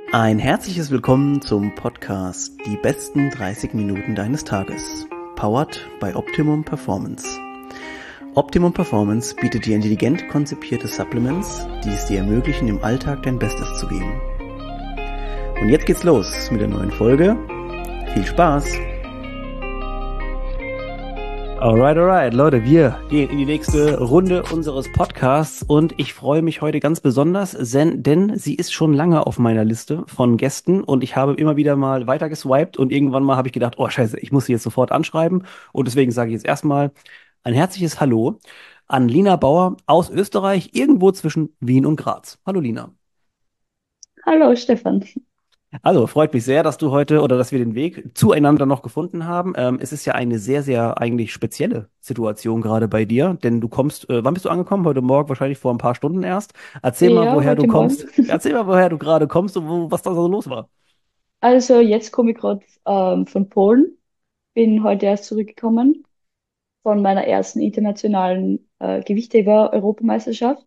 Ein herzliches Willkommen zum Podcast Die besten 30 Minuten deines Tages. Powered by Optimum Performance. Optimum Performance bietet dir intelligent konzipierte Supplements, die es dir ermöglichen, im Alltag dein Bestes zu geben. Und jetzt geht's los mit der neuen Folge. Viel Spaß! Alright, Leute, wir gehen in die nächste Runde unseres Podcasts und ich freue mich heute ganz besonders, denn sie ist schon lange auf meiner Liste von Gästen und ich habe immer wieder mal weiter geswiped und irgendwann mal habe ich gedacht, oh Scheiße, ich muss sie jetzt sofort anschreiben und deswegen sage ich jetzt erstmal ein herzliches Hallo an Lina Bauer aus Österreich, irgendwo zwischen Wien und Graz. Hallo Lina. Hallo Stefan. Also, freut mich sehr, dass du heute oder dass wir den Weg zueinander noch gefunden haben. Es ist ja eine sehr, sehr eigentlich spezielle Situation gerade bei dir, denn du kommst, wann bist du angekommen? Heute Morgen, wahrscheinlich vor ein paar Stunden erst. Erzähl mal, Ja, woher du heute Morgen. kommst. Erzähl mal, woher du gerade kommst und was da so los war. Also jetzt komme ich gerade von Polen, bin heute erst zurückgekommen von meiner ersten internationalen Gewichtheber-Europameisterschaft.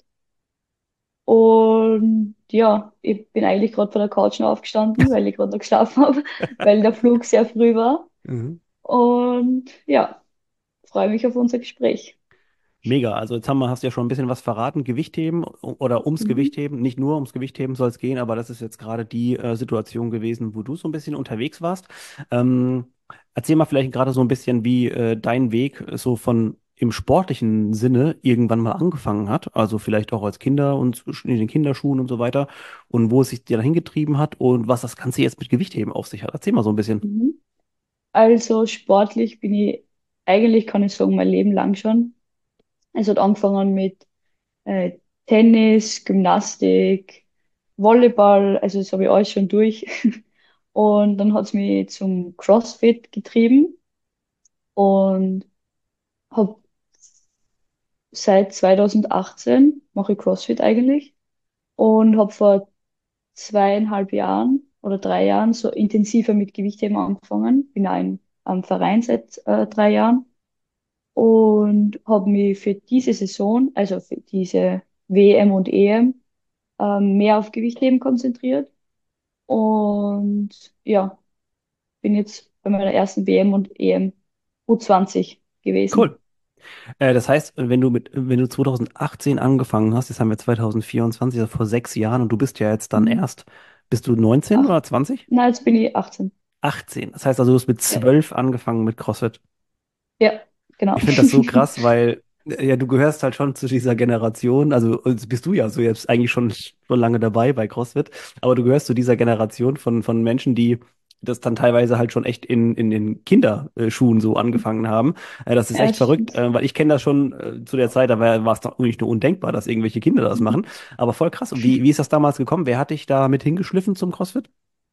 Und ja, ich bin eigentlich gerade von der Couch noch aufgestanden, weil ich gerade noch geschlafen habe, weil der Flug sehr früh war. Mhm. Und ja, freue mich auf unser Gespräch. Mega. Also hast du ja schon ein bisschen was verraten. Gewichtheben oder ums Mhm. Gewichtheben. Nicht nur ums Gewichtheben soll es gehen, aber das ist jetzt gerade die Situation gewesen, wo du so ein bisschen unterwegs warst. Ähm, Erzähl mal vielleicht gerade so ein bisschen, wie dein Weg so von im sportlichen Sinne irgendwann mal angefangen hat. Also vielleicht auch als Kinder und in den Kinderschuhen und so weiter. Und wo es sich dir dahin getrieben hat und was das Ganze jetzt mit Gewichtheben auf sich hat. Erzähl mal so ein bisschen. Mhm. Also sportlich bin ich eigentlich, kann ich sagen, mein Leben lang schon. Es hat angefangen mit äh, Tennis, Gymnastik, Volleyball, also das habe ich alles schon durch. Und dann hat es mich zum CrossFit getrieben und habe seit 2018 mache ich CrossFit eigentlich und habe vor 2,5 Jahren oder 3 Jahren so intensiver mit Gewichtheben angefangen. Bin auch am Verein seit 3 Jahren und habe mich für diese Saison, also für diese WM und EM, mehr auf Gewichtheben konzentriert. Und ja, bin jetzt bei meiner ersten WM und EM U20 gewesen. Cool. Das heißt, wenn du 2018 angefangen hast, jetzt haben wir 2024, also vor 6 Jahren, und du bist ja jetzt dann Mhm. erst, bist du 19 Ach, oder 20? na, jetzt bin ich 18. 18. Das heißt also, du hast mit Ja, 12 angefangen mit CrossFit. ja, genau. Ich finde das so krass, weil ja, du gehörst halt schon zu dieser Generation, also bist du ja so jetzt eigentlich schon lange dabei bei CrossFit, aber du gehörst zu dieser Generation von Menschen, die das dann teilweise halt schon echt in den Kinderschuhen so angefangen haben. Das ist Ja, echt verrückt, stimmt. weil ich kenne das schon zu der Zeit, da war es doch nicht nur undenkbar, dass irgendwelche Kinder das machen, aber voll krass. Und wie ist das damals gekommen? Wer hat dich da mit hingeschliffen zum CrossFit?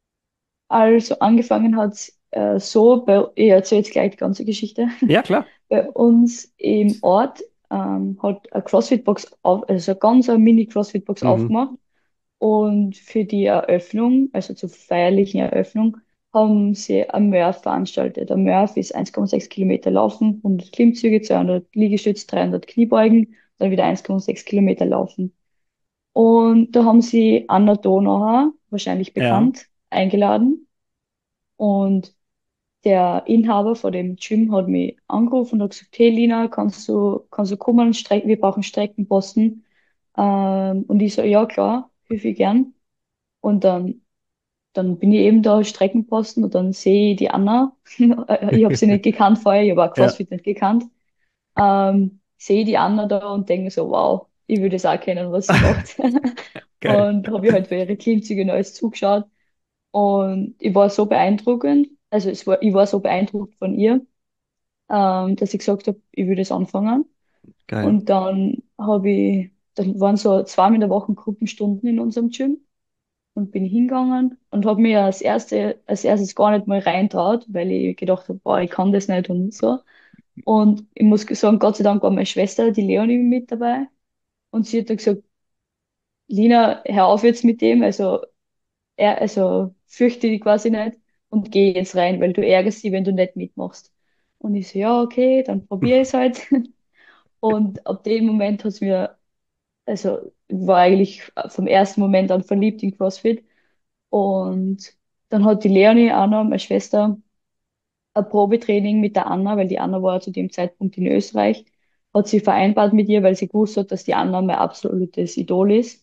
Also angefangen hat so, ich erzähle jetzt gleich die ganze Geschichte. Ja, klar. Bei uns im Ort hat eine CrossFit-Box also eine ganz eine Mini-CrossFit-Box Mhm. aufgemacht. Und für die Eröffnung, also zur feierlichen Eröffnung, haben sie ein Murph veranstaltet. Ein Murph ist 1,6 Kilometer Laufen, 100 Klimmzüge, 200 Liegestütz, 300 Kniebeugen, dann wieder 1,6 Kilometer Laufen. Und da haben sie Anna Donauer, wahrscheinlich Ja, bekannt, eingeladen. Und der Inhaber von dem Gym hat mich angerufen und hat gesagt, hey Lina, kannst du kommen, wir brauchen Streckenposten. Und ich so, ja klar, helfe ich gern. Und dann bin ich eben da Streckenposten und dann sehe ich die Anna. Ich habe sie nicht gekannt vorher, ich habe auch ja, CrossFit nicht gekannt. Sehe die Anna da und denke mir so, wow, ich würde es auch kennen, was sie macht. geil. Und habe ihr halt für ihre Klimmzüge und alles zugeschaut. Und ich war so beeindruckend, also ich war so beeindruckt von ihr, dass ich gesagt habe, ich würde es anfangen. Geil. Und dann waren so 2 in der Woche Gruppenstunden in unserem Gym und bin hingegangen und habe mir als erstes gar nicht mal reintraut, weil ich gedacht habe, boah, ich kann das nicht und so. Und ich muss sagen, Gott sei Dank war meine Schwester, die Leonie, mit dabei. Und sie hat dann gesagt, Lina, hör auf jetzt mit dem, also fürchte dich quasi nicht und geh jetzt rein, weil du ärgerst sie, wenn du nicht mitmachst. Und ich so, ja, okay, dann probiere ich es halt. Und ab dem Moment hat es mir, also ich war eigentlich vom ersten Moment an verliebt in CrossFit. Und dann hat die Leonie auch noch, meine Schwester, ein Probetraining mit der Anna, weil die Anna war zu dem Zeitpunkt in Österreich, hat sie vereinbart mit ihr, weil sie gewusst hat, dass die Anna mein absolutes Idol ist.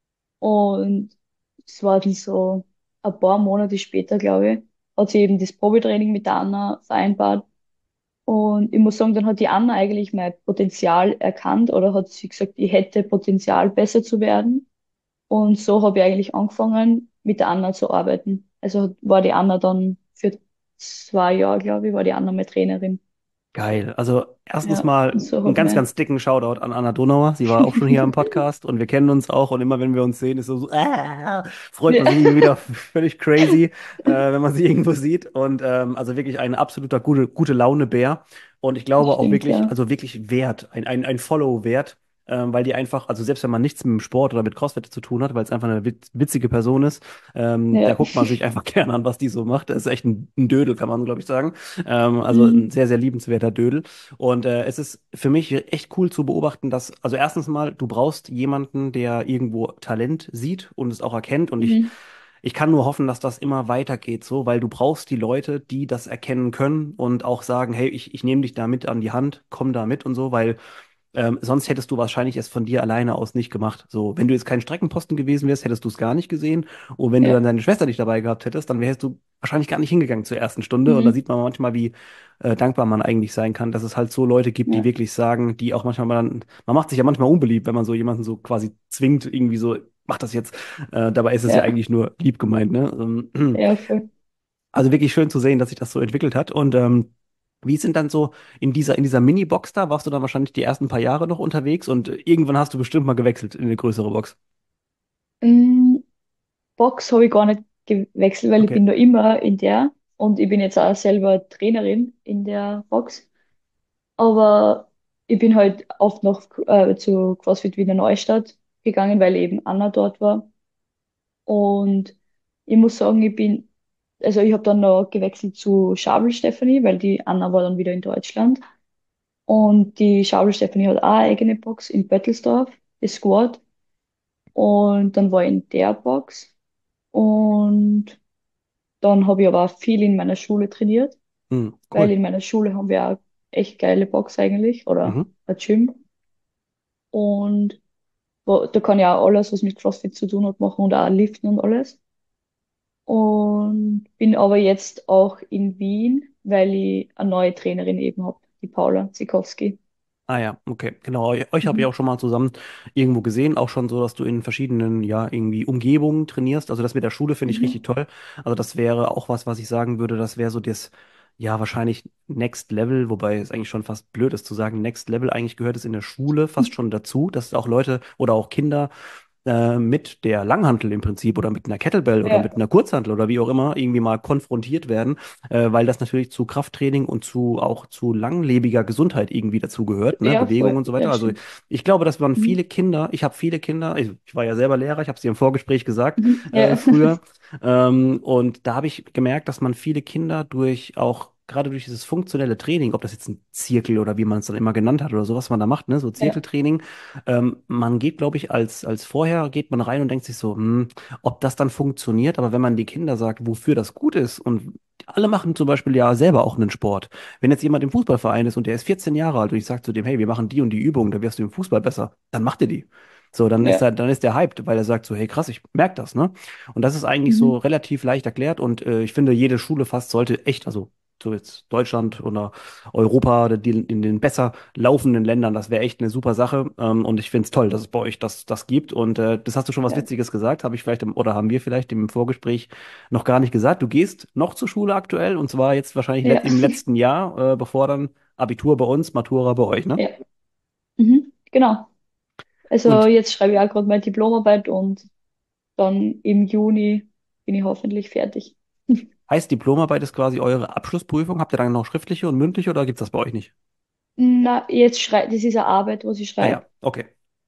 Und es war dann so ein paar Monate später, glaube ich, hat sie eben das Probetraining mit der Anna vereinbart. Und ich muss sagen, dann hat die Anna eigentlich mein Potenzial erkannt oder hat sie gesagt, ich hätte Potenzial, besser zu werden. Und so habe ich eigentlich angefangen, mit der Anna zu arbeiten. Also war die Anna dann für 2 Jahre, glaube ich, war die Anna meine Trainerin. Geil. Also erstens Ja, und mal so einen hat ganz, mir. ganz dicken Shoutout an Anna Donauer. Sie war auch schon hier im Podcast und wir kennen uns auch und immer wenn wir uns sehen, ist so, freut man Ja, sich irgendwie wieder völlig crazy, wenn man sie irgendwo sieht. Und also wirklich ein absoluter gute Laune-Bär. Und ich das glaube auch stimmt, wirklich, ja. also wirklich wert, ein Follow wert. Weil die einfach, also selbst wenn man nichts mit dem Sport oder mit CrossFit zu tun hat, weil es einfach eine witzige Person ist, da Ja. guckt man sich einfach gerne an, was die so macht. Das ist echt ein Dödel, kann man, glaube ich, sagen. Also ein Mhm. sehr, sehr liebenswerter Dödel. Und es ist für mich echt cool zu beobachten, dass, also erstens mal, du brauchst jemanden, der irgendwo Talent sieht und es auch erkennt. Und Mhm. ich kann nur hoffen, dass das immer weitergeht, so, weil du brauchst die Leute, die das erkennen können und auch sagen, hey, ich nehme dich da mit an die Hand, komm da mit und so, weil sonst hättest du wahrscheinlich es von dir alleine aus nicht gemacht. So, wenn du jetzt kein Streckenposten gewesen wärst, hättest du es gar nicht gesehen. Und wenn du dann Ja. deine Schwester nicht dabei gehabt hättest, dann wärst du wahrscheinlich gar nicht hingegangen zur ersten Stunde. Und da Mhm. sieht man manchmal, wie dankbar man eigentlich sein kann, dass es halt so Leute gibt, die Ja. wirklich sagen, die auch manchmal dann, man macht sich ja manchmal unbeliebt, wenn man so jemanden so quasi zwingt, irgendwie so, mach das jetzt. Dabei ist es ja Ja. eigentlich nur lieb gemeint, ne? Ja, voll. Also wirklich schön zu sehen, dass sich das so entwickelt hat. Und wie sind dann so in dieser Mini-Box da? Warst du dann wahrscheinlich die ersten paar Jahre noch unterwegs und irgendwann hast du bestimmt mal gewechselt in eine größere Box. Mhm. Box habe ich gar nicht gewechselt, weil ich Okay. bin da immer in der und ich bin jetzt auch selber Trainerin in der Box. Aber ich bin halt oft noch zu CrossFit Wiener Neustadt gegangen, weil eben Anna dort war. Und ich muss sagen, also ich habe dann noch gewechselt zu Schabel Stephanie, weil die Anna war dann wieder in Deutschland. Und die Schabel Stephanie hat auch eine eigene Box in Böttelsdorf, das Squad. Und dann war ich in der Box. Und dann habe ich aber auch viel in meiner Schule trainiert, Hm, weil cool. in meiner Schule haben wir auch echt geile Box eigentlich oder Mhm. ein Gym. Und da kann ich auch alles, was mit CrossFit zu tun hat, machen und auch liften und alles. Und bin aber jetzt auch in Wien, weil ich eine neue Trainerin eben habe, die Paula Zikowski. Ah ja, okay, genau. Euch habe ich Mhm. auch schon mal zusammen irgendwo gesehen, auch schon so, dass du in verschiedenen, ja, irgendwie Umgebungen trainierst. Also das mit der Schule finde ich richtig Mhm. toll. Also das wäre auch was, was ich sagen würde, das wäre so das, ja, wahrscheinlich Next Level, wobei es eigentlich schon fast blöd ist zu sagen, Next Level, eigentlich gehört es in der Schule fast schon dazu, dass auch Leute oder auch Kinder mit der Langhantel im Prinzip oder mit einer Kettlebell oder Ja, mit einer Kurzhantel oder wie auch immer irgendwie mal konfrontiert werden, weil das natürlich zu Krafttraining und zu auch zu langlebiger Gesundheit irgendwie dazu gehört, ne? ja, Bewegung voll. und so weiter. Ja, Also stimmt. ich glaube, dass man Mhm. viele Kinder, ich habe viele Kinder, ich war ja selber Lehrer, ich habe es dir im Vorgespräch gesagt, Mhm. Ja. früher, und da habe ich gemerkt, dass man viele Kinder durch auch gerade durch dieses funktionelle Training, ob das jetzt ein Zirkel oder wie man es dann immer genannt hat oder so, was man da macht, ne, so Ja. Zirkeltraining, man geht, glaube ich, als vorher geht man rein und denkt sich so, ob das dann funktioniert, aber wenn man die Kinder sagt, wofür das gut ist und alle machen zum Beispiel ja selber auch einen Sport. Wenn jetzt jemand im Fußballverein ist und der ist 14 Jahre alt und ich sage zu dem, hey, wir machen die und die Übung, da wirst du im Fußball besser, dann macht er die. So, Ja. dann ist der hyped, weil er sagt so, hey, krass, ich merke das, ne? Und das ist eigentlich so Mhm. relativ leicht erklärt und ich finde, jede Schule fast sollte echt, also so jetzt Deutschland oder Europa, in den besser laufenden Ländern, das wäre echt eine super Sache. Und ich finde es toll, dass es bei euch das gibt. Und das hast du schon was Ja. Witziges gesagt, habe ich vielleicht oder haben wir vielleicht im Vorgespräch noch gar nicht gesagt. Du gehst noch zur Schule aktuell und zwar jetzt wahrscheinlich Ja. im letzten Jahr, bevor dann Abitur bei uns, Matura bei euch, ne? Ja. Mhm. Genau. Also Und jetzt schreibe ich auch gerade meine Diplomarbeit und dann im Juni bin ich hoffentlich fertig. heißt Diplomarbeit ist quasi eure Abschlussprüfung? Habt ihr dann noch schriftliche und mündliche oder gibt's das bei euch nicht? Na, jetzt schreibe, das ist eine Arbeit, was ich Ah schreibe. ja, okay.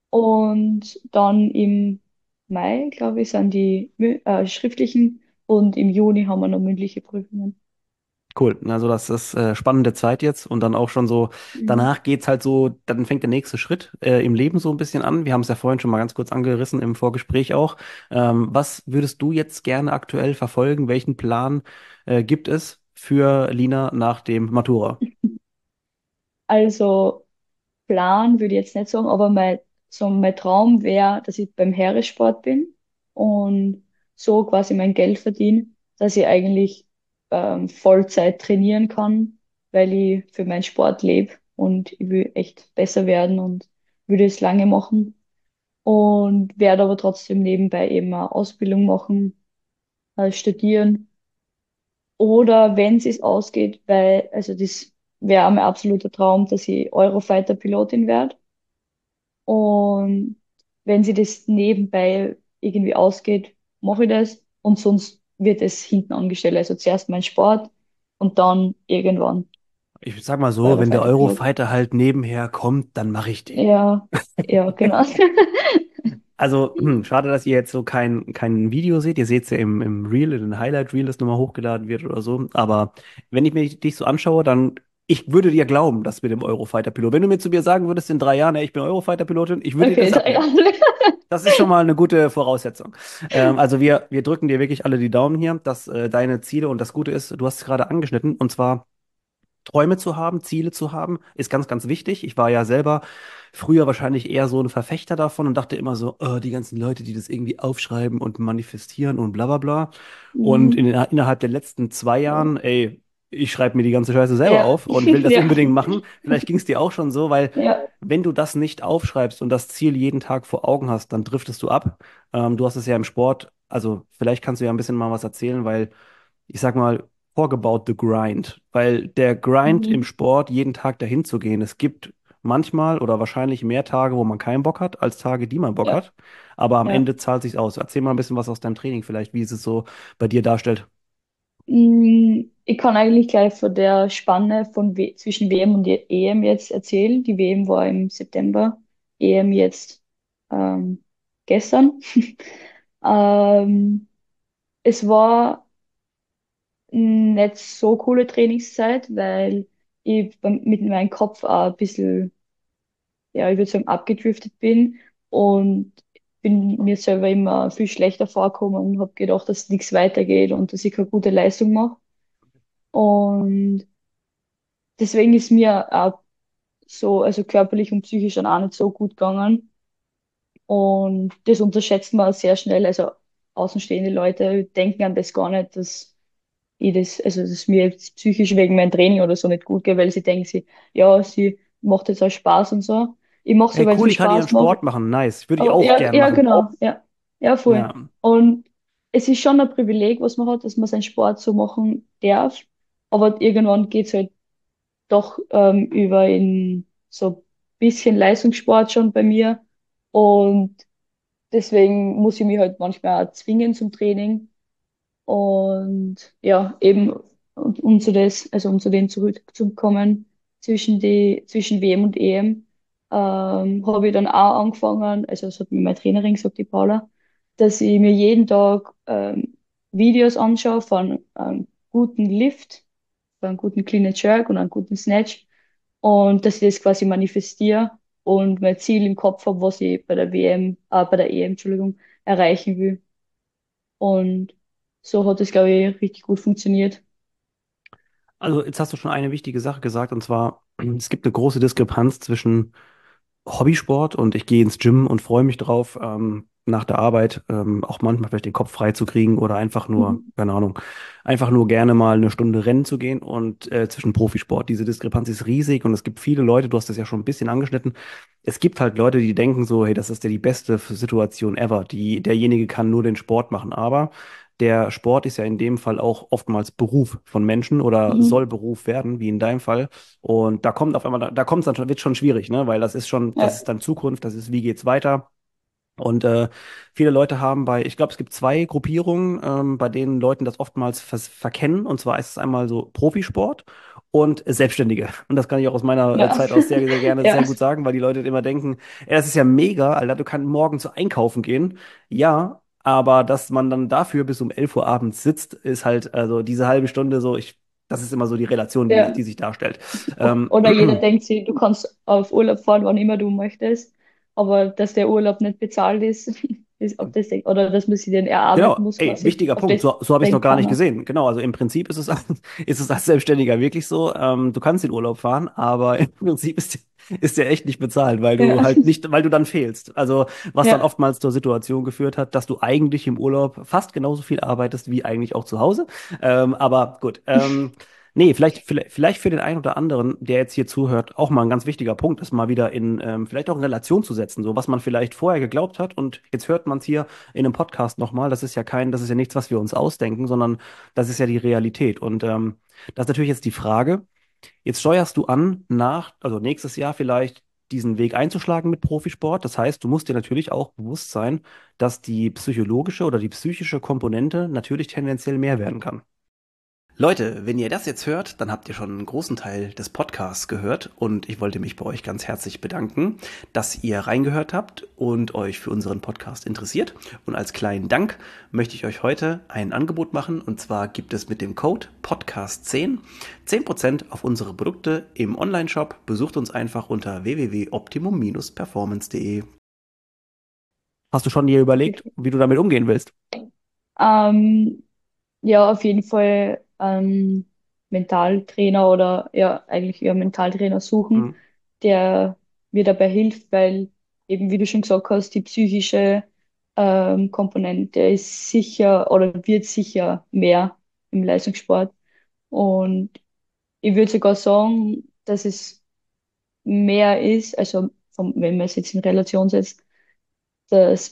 Und dann im Mai, glaube ich, sind die schriftlichen und im Juni haben wir noch mündliche Prüfungen. Cool. Also das ist spannende Zeit jetzt und dann auch schon so, Mhm. danach geht's halt so, dann fängt der nächste Schritt im Leben so ein bisschen an. Wir haben es ja vorhin schon mal ganz kurz angerissen im Vorgespräch auch. Was würdest du jetzt gerne aktuell verfolgen? Welchen Plan gibt es für Lina nach dem Matura? Also Plan würde ich jetzt nicht sagen, aber mein Traum wäre, dass ich beim Heeressport bin und so quasi mein Geld verdiene, dass ich eigentlich Vollzeit trainieren kann, weil ich für meinen Sport lebe und ich will echt besser werden und würde es lange machen und werde aber trotzdem nebenbei eben eine Ausbildung machen, studieren oder wenn es ausgeht, weil, also das wäre mein absoluter Traum, dass ich Eurofighter-Pilotin werde. Und wenn sie das nebenbei irgendwie ausgeht, mache ich das. Und sonst wird es hinten angestellt. Also zuerst mein Sport und dann irgendwann Ich sag mal so, wenn der Eurofighter-Pilot. Eurofighter halt nebenher kommt, dann mache ich den. Ja, ja, genau. Also, schade, dass ihr jetzt so kein Video seht. Ihr seht es ja im Reel, in den Highlight-Reel, das nochmal hochgeladen wird oder so. Aber wenn ich mir dich so anschaue, dann, ich würde dir glauben, dass mit dem Eurofighter-Pilot. Wenn du mir zu mir sagen würdest in 3 Jahren, ey, ich bin Eurofighter-Pilotin, ich würde dir Okay, das ja. abnehmen. Das ist schon mal eine gute Voraussetzung. Also wir drücken dir wirklich alle die Daumen hier, dass deine Ziele und das Gute ist, du hast es gerade angeschnitten, und zwar Träume zu haben, Ziele zu haben, ist ganz, ganz wichtig. Ich war ja selber früher wahrscheinlich eher so ein Verfechter davon und dachte immer so, die ganzen Leute, die das irgendwie aufschreiben und manifestieren und bla bla bla. Und Mhm. innerhalb der letzten 2 Jahren, ey, ich schreibe mir die ganze Scheiße selber Ja, auf und will das ja, unbedingt machen. Vielleicht ging es dir auch schon so, weil ja. wenn du das nicht aufschreibst und das Ziel jeden Tag vor Augen hast, dann driftest du ab. Du hast es ja im Sport, also vielleicht kannst du ja ein bisschen mal was erzählen, weil ich sag mal, talk about the grind, weil der Grind im Mhm. Sport, jeden Tag dahin zu gehen, es gibt manchmal oder wahrscheinlich mehr Tage, wo man keinen Bock hat, als Tage, die man Bock Ja, hat. Aber am ja. Ende zahlt sich's aus. Erzähl mal ein bisschen was aus deinem Training vielleicht, wie es es so bei dir darstellt. Ich kann eigentlich gleich von der Spanne zwischen WM und EM jetzt erzählen. Die WM war im September, EM jetzt gestern. Ähm, Es war nicht so coole Trainingszeit, weil ich mit meinem Kopf auch ein bisschen, ja, ich würde sagen, abgedriftet bin und bin mir selber immer viel schlechter vorgekommen und habe gedacht, dass nichts weitergeht und dass ich keine gute Leistung mache. Und deswegen ist mir auch so, also körperlich und psychisch dann auch nicht so gut gegangen. Und das unterschätzt man sehr schnell. Also außenstehende Leute denken an das gar nicht, dass also dass es mir jetzt psychisch wegen meinem Training oder so nicht gut geht, weil sie denken ja, sie macht jetzt auch Spaß und so. Ich mache so, Hey, weil es cool, mir die kann ihren Spaß macht. Sport machen. Nice. Würde ich Aber auch ja, gern ja, machen. genau, ja. Ja, voll. Ja. Und es ist schon ein Privileg, was man hat, dass man seinen Sport so machen darf. Aber irgendwann geht's halt doch über in so ein bisschen Leistungssport schon bei mir. Und deswegen muss ich mich halt manchmal auch zwingen zum Training. Und ja, eben, um zu um zu denen zurückzukommen, zwischen WM und EM, habe ich dann auch angefangen, also das hat mir meine Trainerin gesagt, die Paula, dass ich mir jeden Tag Videos anschaue von einem guten Lift, von einem guten Clean and Jerk und einem guten Snatch und dass ich das quasi manifestiere und mein Ziel im Kopf habe, was ich bei der bei der EM, Entschuldigung, erreichen will. Und so hat es, glaube ich, richtig gut funktioniert. Also jetzt hast du schon eine wichtige Sache gesagt, und zwar, es gibt eine große Diskrepanz zwischen Hobbysport und ich gehe ins Gym und freue mich drauf, nach der Arbeit auch manchmal vielleicht den Kopf frei zu kriegen oder einfach nur, Mhm. keine Ahnung, einfach nur gerne mal eine Stunde rennen zu gehen und zwischen Profisport. Diese Diskrepanz ist riesig und es gibt viele Leute, du hast das ja schon ein bisschen angeschnitten, es gibt halt Leute, die denken so, hey, das ist ja die beste Situation ever. Derjenige kann nur den Sport machen, aber der Sport ist ja in dem Fall auch oftmals Beruf von Menschen oder soll Mhm. Beruf werden, wie in deinem Fall. Und da kommt auf einmal, da kommt es dann schon, wird schon schwierig, ne? Weil das ist schon, das Ja, ist dann Zukunft, das ist, wie geht's weiter? Und viele Leute haben ich glaube, es gibt zwei Gruppierungen, bei denen Leuten das oftmals verkennen. Und zwar ist es einmal so Profisport und Selbstständige. Und das kann ich auch aus meiner ja, Zeit aus sehr, sehr gerne, ja, sehr gut sagen, weil die Leute immer denken, ey, das ist ja mega, Alter, du kannst morgen zu einkaufen gehen. Ja, aber dass man dann dafür bis um 11 Uhr abends sitzt, ist halt, also diese halbe Stunde so, Das ist immer so die Relation, Ja. die sich darstellt. Ähm, Oder jeder denkt sich, du kannst auf Urlaub fahren, wann immer du möchtest, aber dass der Urlaub nicht bezahlt ist, ist auf das, oder dass man sich den erarbeiten Genau, muss ey, quasi, wichtiger auf Punkt. das So habe ich es noch denkt gar nicht keiner. gesehen. Genau, also im Prinzip ist es, ist es als Selbstständiger wirklich so, du kannst in Urlaub fahren, aber im Prinzip ist der echt nicht bezahlt, weil Ja, du halt nicht, weil du dann fehlst. Also was dann ja, oftmals zur Situation geführt hat, dass du eigentlich im Urlaub fast genauso viel arbeitest wie eigentlich auch zu Hause. Aber gut. Nee, vielleicht für den einen oder anderen, der jetzt hier zuhört, auch mal ein ganz wichtiger Punkt, ist mal wieder vielleicht auch in Relation zu setzen, so was man vielleicht vorher geglaubt hat und jetzt hört man es hier in einem Podcast nochmal. Das ist ja nichts, was wir uns ausdenken, sondern das ist ja die Realität. Und das ist natürlich jetzt die Frage, jetzt steuerst du an, also nächstes Jahr vielleicht diesen Weg einzuschlagen mit Profisport. Das heißt, du musst dir natürlich auch bewusst sein, dass die psychologische oder die psychische Komponente natürlich tendenziell mehr werden kann. Leute, wenn ihr das jetzt hört, dann habt ihr schon einen großen Teil des Podcasts gehört und ich wollte mich bei euch ganz herzlich bedanken, dass ihr reingehört habt und euch für unseren Podcast interessiert. Und als kleinen Dank möchte ich euch heute ein Angebot machen und zwar gibt es mit dem Code Podcast10 10% auf unsere Produkte im Onlineshop. Besucht uns einfach unter www.optimum-performance.de. Hast du schon dir überlegt, okay. wie du damit umgehen willst? Ähm, ja, auf jeden Fall Mentaltrainer oder ja, eigentlich eher Mentaltrainer suchen, Hm, der mir dabei hilft, weil eben, wie du schon gesagt hast, die psychische Komponente ist sicher oder wird sicher mehr im Leistungssport. Und ich würde sogar sagen, dass es mehr ist, also wenn man es jetzt in Relation setzt, das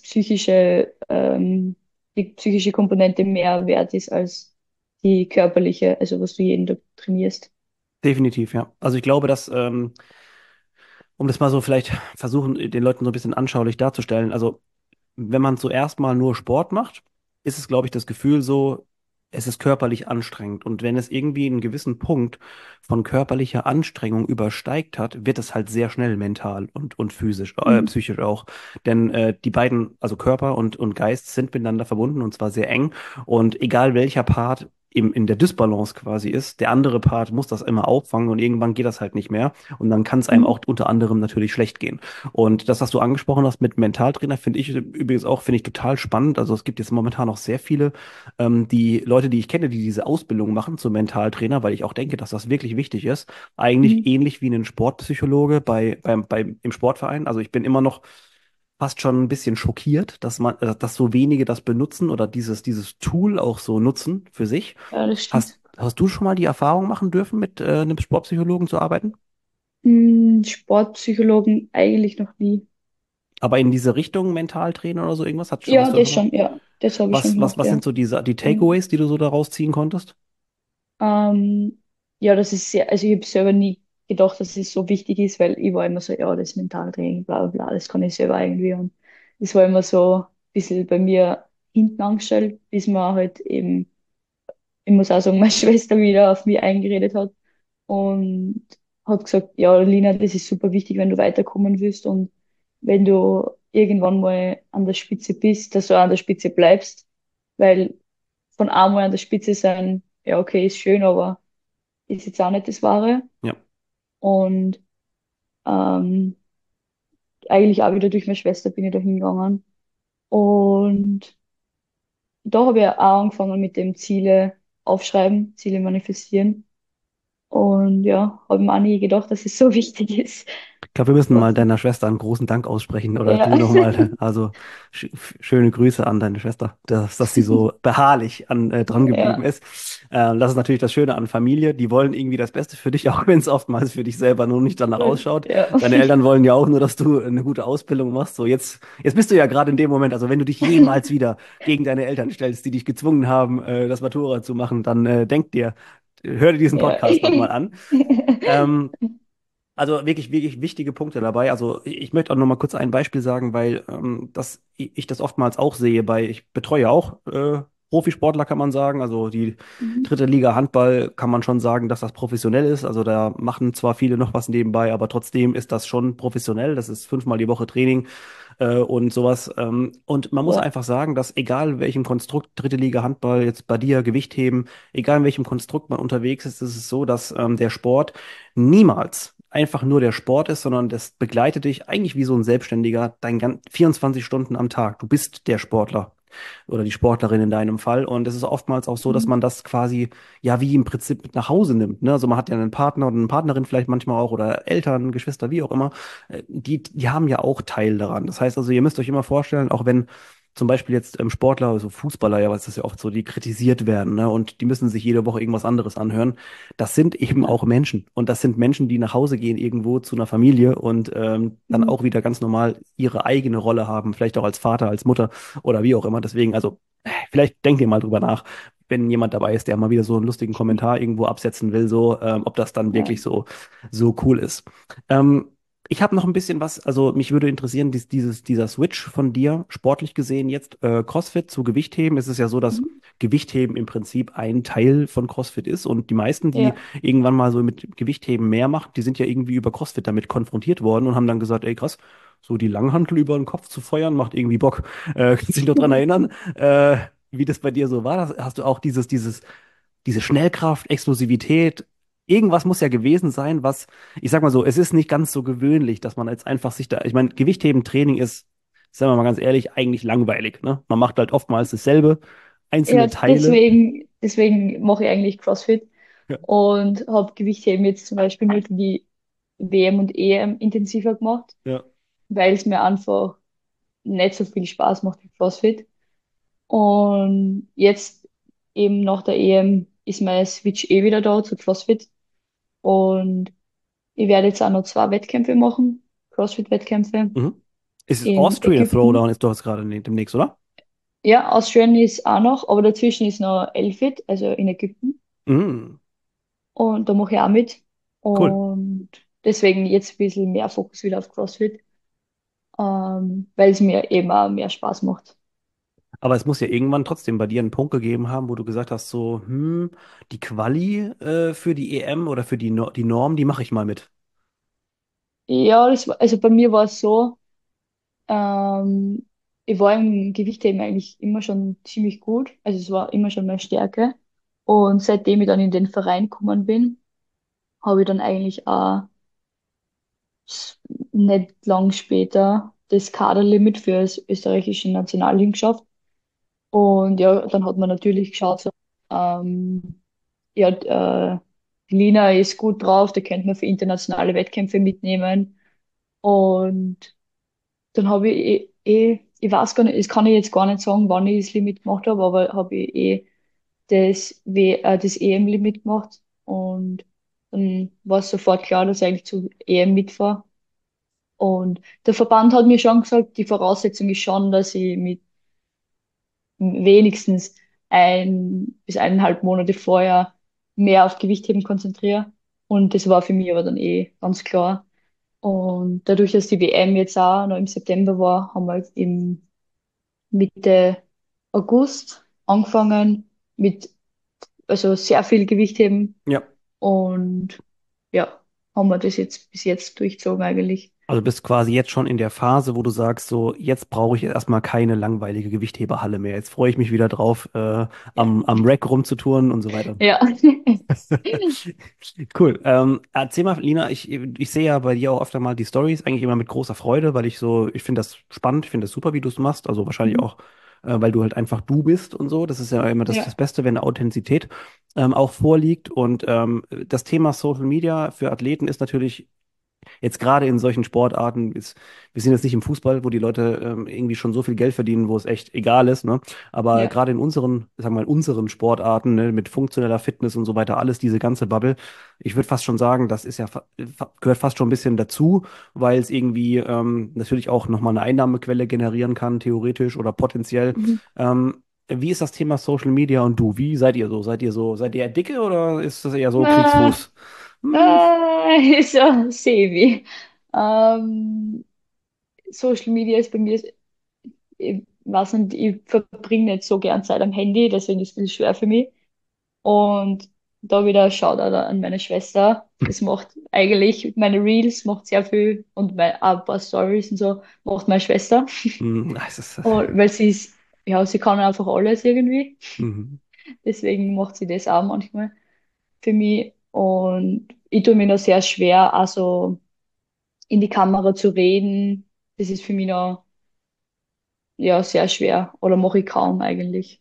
die psychische Komponente mehr wert ist als die körperliche, also was du jeden Tag trainierst. definitiv, ja. Also ich glaube, dass um das mal so vielleicht versuchen, den Leuten so ein bisschen anschaulich darzustellen. Also, wenn man zuerst mal nur Sport macht, ist es, glaube ich, das Gefühl so, es ist körperlich anstrengend. Und wenn es irgendwie einen gewissen Punkt von körperlicher Anstrengung übersteigt hat, wird es halt sehr schnell mental und physisch, Mhm. psychisch auch. Denn die beiden, also Körper und Geist, sind miteinander verbunden und zwar sehr eng. Und egal welcher Part in der Dysbalance quasi ist, der andere Part muss das immer auffangen und irgendwann geht das halt nicht mehr. Und dann kann es einem Mhm. auch unter anderem natürlich schlecht gehen. Und das, was du angesprochen hast mit Mentaltrainer, finde ich übrigens auch, finde ich total spannend. Also es gibt jetzt momentan noch sehr viele, die Leute, die ich kenne, die diese Ausbildung machen zum Mentaltrainer, weil ich auch denke, dass das wirklich wichtig ist. Eigentlich Mhm. ähnlich wie ein Sportpsychologe im Sportverein. Also ich bin immer noch fast schon ein bisschen schockiert, dass so wenige das benutzen oder dieses Tool auch so nutzen für sich. Ja, das stimmt. Hast du schon mal die Erfahrung machen dürfen, mit einem Sportpsychologen zu arbeiten? Sportpsychologen eigentlich noch nie. Aber in diese Richtung Mentaltrainer oder so irgendwas? Ja, Hast du das das schon mal? schon, ja. Das habe ich schon gemacht, Was ja. sind so die Und, Takeaways, die du so daraus ziehen konntest? ja, das ist sehr, also ich habe selber nie gedacht, dass es so wichtig ist, weil ich war immer so, ja, das Mentaltraining, bla bla bla, das kann ich selber irgendwie. Und das war immer so ein bisschen bei mir hinten angestellt, bis man halt eben, ich muss auch sagen, meine Schwester wieder auf mich eingeredet hat und hat gesagt, ja, Lina, das ist super wichtig, wenn du weiterkommen willst und wenn du irgendwann mal an der Spitze bist, dass du an der Spitze bleibst, weil von einmal an der Spitze sein, ja, okay, ist schön, aber ist jetzt auch nicht das Wahre. Ja. Und ähm, eigentlich auch wieder durch meine Schwester bin ich da hingegangen. Und da habe ich auch angefangen mit dem Ziele aufschreiben, Ziele manifestieren. Und ja, habe mir auch nie gedacht, dass es so wichtig ist. Ich glaube, wir müssen mal Was, deiner Schwester einen großen Dank aussprechen oder ja, du nochmal. Also schöne Grüße an deine Schwester, dass sie so beharrlich dran geblieben ja, ist. Das ist natürlich das Schöne an Familie. Die wollen irgendwie das Beste für dich, auch wenn es oftmals für dich selber nur nicht danach ausschaut. ja, Deine Eltern wollen ja auch nur, dass du eine gute Ausbildung machst. So jetzt bist du ja gerade in dem Moment, also wenn du dich jemals wieder gegen deine Eltern stellst, die dich gezwungen haben, das Matura zu machen, dann hör dir diesen ja. Podcast nochmal an. Ähm, also wirklich, wirklich wichtige Punkte dabei. Also ich möchte auch noch mal kurz ein Beispiel sagen, weil ich das oftmals auch sehe ich betreue auch Profisportler, kann man sagen. Also die Mhm. dritte Liga Handball kann man schon sagen, dass das professionell ist. Also da machen zwar viele noch was nebenbei, aber trotzdem ist das schon professionell. Das ist 5-mal die Woche Training. und sowas. Und man muss Ja. einfach sagen, dass egal in welchem Konstrukt, dritte Liga Handball, jetzt bei dir Gewichtheben, egal in welchem Konstrukt man unterwegs ist, ist es so, dass der Sport niemals einfach nur der Sport ist, sondern das begleitet dich eigentlich wie so ein Selbstständiger 24 Stunden am Tag. Du bist der Sportler oder die Sportlerin in deinem Fall. Und es ist oftmals auch so, dass Mhm. man das quasi ja wie im Prinzip mit nach Hause nimmt. Ne? Also man hat ja einen Partner oder eine Partnerin vielleicht manchmal auch oder Eltern, Geschwister, wie auch immer. Die haben ja auch Teil daran. Das heißt also, ihr müsst euch immer vorstellen, auch wenn zum Beispiel jetzt Sportler, also Fußballer, ja, was ist ja oft so, die kritisiert werden, ne? Und die müssen sich jede Woche irgendwas anderes anhören. Das sind eben Ja. auch Menschen. Und das sind Menschen, die nach Hause gehen irgendwo zu einer Familie und dann Mhm. auch wieder ganz normal ihre eigene Rolle haben, vielleicht auch als Vater, als Mutter oder wie auch immer. Deswegen, also vielleicht denkt ihr mal drüber nach, wenn jemand dabei ist, der mal wieder so einen lustigen Kommentar irgendwo absetzen will, so, ob das dann Ja. wirklich so cool ist. Ähm, Ich habe noch ein bisschen was, also mich würde interessieren, dieser Switch von dir, sportlich gesehen jetzt, CrossFit zu Gewichtheben. Es ist ja so, dass Mhm. Gewichtheben im Prinzip ein Teil von CrossFit ist und die meisten, die Ja. irgendwann mal so mit Gewichtheben mehr machen, die sind ja irgendwie über CrossFit damit konfrontiert worden und haben dann gesagt, ey krass, so die Langhantel über den Kopf zu feuern, macht irgendwie Bock. Kannst du dich noch dran erinnern, wie das bei dir so war? Hast du auch diese Schnellkraft, Explosivität? Irgendwas muss ja gewesen sein, was, ich sag mal so, es ist nicht ganz so gewöhnlich, dass man jetzt einfach sich da, ich meine, Gewichtheben-Training ist, sagen wir mal ganz ehrlich, eigentlich langweilig, ne? Man macht halt oftmals dasselbe, Ja, einzelne Teile. deswegen mache ich eigentlich CrossFit Ja, und habe Gewichtheben jetzt zum Beispiel nur für die WM und EM intensiver gemacht, ja. weil es mir einfach nicht so viel Spaß macht wie CrossFit. Und jetzt eben nach der EM ist mein Switch eh wieder da zu CrossFit. Und ich werde jetzt auch noch zwei Wettkämpfe machen, CrossFit-Wettkämpfe Mhm. Ist es in Austrian Ägypten. Throwdown, ist doch jetzt gerade demnächst, oder? Ja, Australien ist auch noch, aber dazwischen ist noch Elfit, also in Ägypten. Mhm. Und da mache ich auch mit. Cool. Und deswegen jetzt ein bisschen mehr Fokus wieder auf CrossFit, weil es mir eben auch mehr Spaß macht. Aber es muss ja irgendwann trotzdem bei dir einen Punkt gegeben haben, wo du gesagt hast, so, die Quali für die EM oder für die Norm, die mache ich mal mit. Ja, also bei mir war es so, ähm, ich war im Gewichtheben eigentlich immer schon ziemlich gut. Also es war immer schon meine Stärke. Und seitdem ich dann in den Verein gekommen bin, habe ich dann eigentlich auch nicht lang später das Kaderlimit für das österreichische Nationalteam geschafft. Und ja, dann hat man natürlich geschaut, so, ja, die Lina ist gut drauf, die könnte man für internationale Wettkämpfe mitnehmen. Und dann habe ich weiß gar nicht, das kann ich jetzt gar nicht sagen, wann ich das Limit gemacht habe, aber habe ich das EM-Limit gemacht. Und dann war es sofort klar, dass ich eigentlich zu EM mitfahre. Und der Verband hat mir schon gesagt, die Voraussetzung ist schon, dass ich mit wenigstens 1 bis 1,5 Monate vorher mehr auf Gewichtheben konzentriere. Und das war für mich aber dann eh ganz klar. Und dadurch, dass die WM jetzt auch noch im September war, haben wir im Mitte August angefangen mit also sehr viel Gewichtheben Ja. und ja, haben wir das jetzt bis jetzt durchzogen eigentlich. Also bist quasi jetzt schon in der Phase, wo du sagst, so, jetzt brauche ich erstmal keine langweilige Gewichtheberhalle mehr. Jetzt freue ich mich wieder drauf, Ja. am Rack rumzutouren und so weiter. Ja. Cool. Erzähl mal, Lina, ich sehe ja bei dir auch öfter mal die Stories, eigentlich immer mit großer Freude, weil ich finde das spannend, ich finde das super, wie du es machst. Also wahrscheinlich Mhm. auch, weil du halt einfach du bist und so. Das ist ja immer das Ja. Beste, wenn Authentizität auch vorliegt. Und das Thema Social Media für Athleten ist natürlich jetzt gerade in solchen Sportarten ist, wir sind jetzt nicht im Fußball, wo die Leute irgendwie schon so viel Geld verdienen, wo es echt egal ist, ne? Aber Ja. gerade in unseren, sagen wir mal, unseren Sportarten, ne, mit funktioneller Fitness und so weiter, alles diese ganze Bubble, ich würde fast schon sagen, das ist ja gehört fast schon ein bisschen dazu, weil es irgendwie natürlich auch nochmal eine Einnahmequelle generieren kann, theoretisch oder potenziell. Mhm. Wie ist das Thema Social Media und du? Wie seid ihr so? Seid ihr eher dicke oder ist das eher so Äh, Kriegsfuß? Hm, so, semi. Ähm, Social Media ist bei mir, ich weiß nicht, ich verbringe nicht so gern Zeit am Handy, deswegen ist es schwer für mich. Und Da wieder Shoutout an meine Schwester. Das macht eigentlich meine Reels, macht sehr viel und auch ein paar Stories und so macht meine Schwester. Das ist, Und, weil sie ist, ja, sie kann einfach alles irgendwie. mhm. Deswegen macht sie das auch manchmal für mich. Und ich tue mir noch sehr schwer, also in die Kamera zu reden. Das ist für mich noch, ja, sehr schwer. Oder mache ich kaum eigentlich.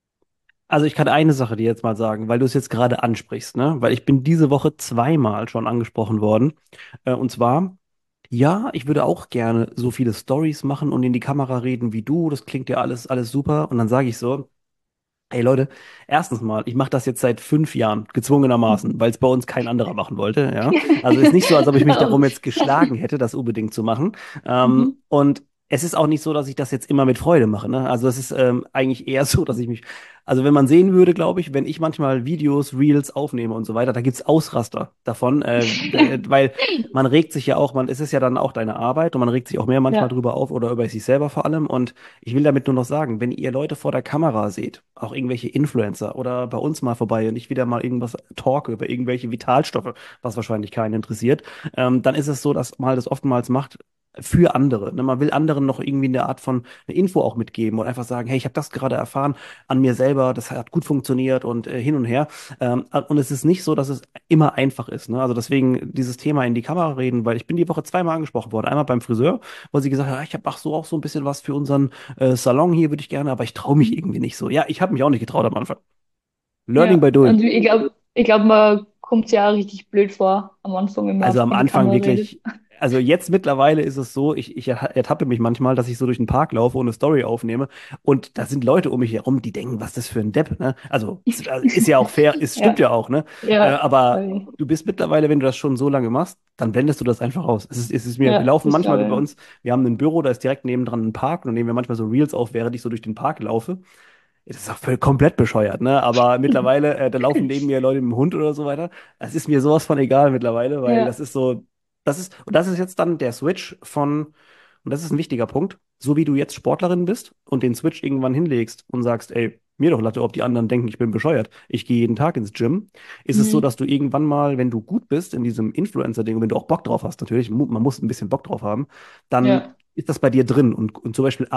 Also ich kann eine Sache dir jetzt mal sagen, weil du es jetzt gerade ansprichst, ne? Weil ich bin diese Woche zweimal schon angesprochen worden. Und zwar, ja, ich würde auch gerne so viele Stories machen und in die Kamera reden wie du. Das klingt ja alles super. Und dann sage ich so, hey Leute, erstens mal, ich mache das jetzt seit 5 Jahren, gezwungenermaßen, weil es bei uns kein anderer machen wollte, ja. Also ist nicht so, als ob ich mich Oh. darum jetzt geschlagen hätte, das unbedingt zu machen. Mhm. Und es ist auch nicht so, dass ich das jetzt immer mit Freude mache, ne? Also es ist eigentlich eher so, dass ich mich, also wenn man sehen würde, glaube ich, wenn ich manchmal Videos, Reels aufnehme und so weiter, da gibt's Ausraster davon, weil man regt sich ja auch, es ist ja dann auch deine Arbeit und man regt sich auch mehr manchmal Ja, drüber auf oder über sich selber vor allem. Und ich will damit nur noch sagen, wenn ihr Leute vor der Kamera seht, auch irgendwelche Influencer oder bei uns mal vorbei und ich wieder mal irgendwas talke über irgendwelche Vitalstoffe, was wahrscheinlich keinen interessiert, dann ist es so, dass man halt das oftmals macht für andere. Ne? Man will anderen noch irgendwie eine Art von eine Info auch mitgeben und einfach sagen, hey, ich habe das gerade erfahren an mir selber, das hat gut funktioniert und hin und her. Und es ist nicht so, dass es immer einfach ist. Ne? Also deswegen dieses Thema in die Kamera reden, weil ich bin die Woche zweimal angesprochen worden. Einmal beim Friseur, wo sie gesagt hat, ich habe auch so ein bisschen was für unseren Salon hier würde ich gerne, aber ich traue mich irgendwie nicht so. Ja, ich habe mich auch nicht getraut am Anfang. Learning ja. by doing. Und ich glaube, man kommt sich ja richtig blöd vor am Anfang, wenn man Also am in die Anfang Kamera redet. wirklich, also jetzt mittlerweile ist es so, ich ertappe mich manchmal, dass ich so durch den Park laufe und eine Story aufnehme und da sind Leute um mich herum, die denken, was ist das für ein Depp, ne? Also ist ja auch fair, es stimmt Ja, ja auch, ne? ja, Aber voll. du bist mittlerweile, wenn du das schon so lange machst, dann blendest du das einfach aus. Es ist mir, wir Ja, laufen das manchmal glaube über ich. uns, wir haben ein Büro, da ist direkt nebendran ein Park und dann nehmen wir manchmal so Reels auf, während ich so durch den Park laufe. Das ist auch voll komplett bescheuert, ne? Aber mittlerweile, da laufen neben mir Leute mit dem Hund oder so weiter. Es ist mir sowas von egal mittlerweile, weil das Ja. ist so, und das ist jetzt dann der Switch von, und das ist ein wichtiger Punkt, so wie du jetzt Sportlerin bist und den Switch irgendwann hinlegst und sagst, ey, mir doch Latte, ob die anderen denken, ich bin bescheuert. Ich gehe jeden Tag ins Gym. Ist es so, Mhm. dass du irgendwann mal, wenn du gut bist in diesem Influencer-Ding und wenn du auch Bock drauf hast, natürlich, man muss ein bisschen Bock drauf haben, dann Ja. ist das bei dir drin. Und zum Beispiel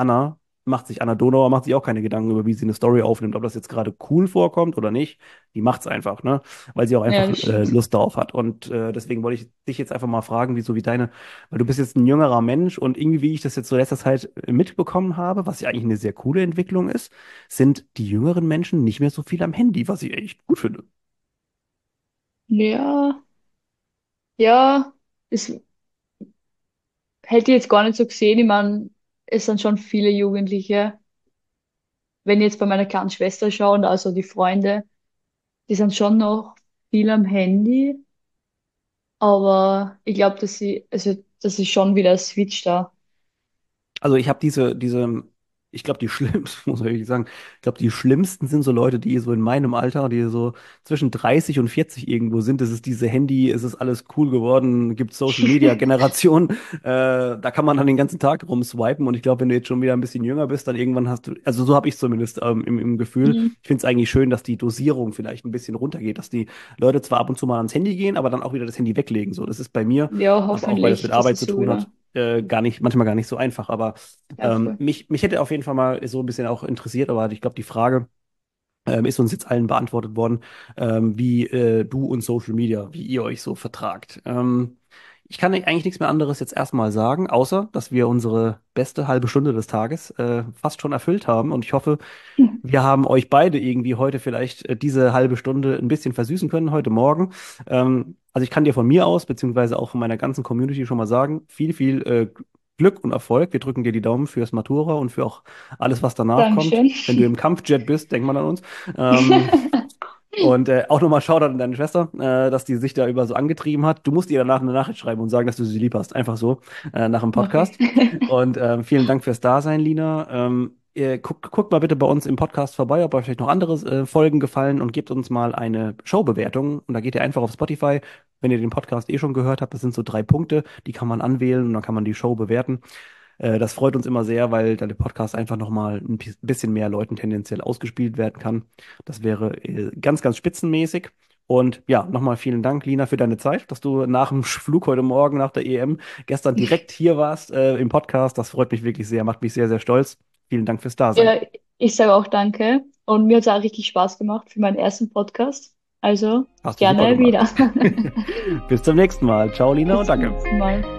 Anna Donauer macht sich auch keine Gedanken über, wie sie eine Story aufnimmt, ob das jetzt gerade cool vorkommt oder nicht. Die macht's einfach, ne? Weil sie auch Ja, einfach das stimmt. Lust darauf hat. Und deswegen wollte ich dich jetzt einfach mal fragen, wieso wie deine, weil du bist jetzt ein jüngerer Mensch und irgendwie, wie ich das jetzt so letzter Zeit mitbekommen habe, was ja eigentlich eine sehr coole Entwicklung ist, sind die jüngeren Menschen nicht mehr so viel am Handy, was ich echt gut finde. Ja, ja, das hätte ich jetzt gar nicht so gesehen. Ich meine, es sind schon viele Jugendliche. Wenn ich jetzt bei meiner kleinen Schwester schaue, also die Freunde, die sind schon noch viel am Handy, aber ich glaube, also, das ist schon wieder ein Switch da. Also ich habe ich glaube, die schlimmsten, muss man wirklich sagen, ich glaube, die schlimmsten sind so Leute, die so in meinem Alter, die so zwischen 30 und 40 irgendwo sind. Das ist diese Handy, es ist alles cool geworden, gibt Social Media Generation. Da kann man dann den ganzen Tag rumswipen und ich glaube, wenn du jetzt schon wieder ein bisschen jünger bist, dann irgendwann hast du, also so habe ich zumindest im Gefühl. Mhm. Ich finde es eigentlich schön, dass die Dosierung vielleicht ein bisschen runtergeht, dass die Leute zwar ab und zu mal ans Handy gehen, aber dann auch wieder das Handy weglegen. So, das ist bei mir, Ja, aber auch weil das mit hoffentlich, dass Arbeit zu es so tun hat, wieder. manchmal gar nicht so einfach. Aber Ja, voll. mich hätte auf jeden Fall mal so ein bisschen auch interessiert, aber ich glaube, die Frage ist uns jetzt allen beantwortet worden, wie du und Social Media, wie ihr euch so vertragt. Ich kann eigentlich nichts mehr anderes jetzt erstmal sagen, außer dass wir unsere beste halbe Stunde des Tages fast schon erfüllt haben. Und ich hoffe, wir haben euch beide irgendwie heute vielleicht diese halbe Stunde ein bisschen versüßen können, heute Morgen. Also ich kann dir von mir aus, beziehungsweise auch von meiner ganzen Community schon mal sagen, viel Glück und Erfolg. Wir drücken dir die Daumen fürs Matura und für auch alles, was danach kommt. Dankeschön. Wenn du im Kampfjet bist, denk mal an uns. Ähm, und auch nochmal Shoutout an deine Schwester, dass die sich da über so angetrieben hat. Du musst ihr danach eine Nachricht schreiben und sagen, dass du sie lieb hast. Einfach so, nach dem Mach ich. Podcast. Und vielen Dank fürs Dasein, Lina. Ihr guckt mal bitte bei uns im Podcast vorbei, ob euch vielleicht noch andere Folgen gefallen und gebt uns mal eine Showbewertung. Und da geht ihr einfach auf Spotify, wenn ihr den Podcast eh schon gehört habt. Das sind so 3 Punkte, die kann man anwählen und dann kann man die Show bewerten. Das freut uns immer sehr, weil dann der Podcast einfach nochmal ein bisschen mehr Leuten tendenziell ausgespielt werden kann. Das wäre ganz spitzenmäßig. Und ja, nochmal vielen Dank, Lina, für deine Zeit, dass du nach dem Flug heute Morgen, nach der EM, gestern direkt hier warst im Podcast. Das freut mich wirklich sehr, macht mich sehr, sehr stolz. Vielen Dank fürs Dasein. Ja, ich sage auch danke. Und mir hat es auch richtig Spaß gemacht für meinen ersten Podcast. Also Hast du super gerne gemacht. wieder. Bis zum nächsten Mal. Ciao, Lina, Bis und zum danke. nächsten Mal.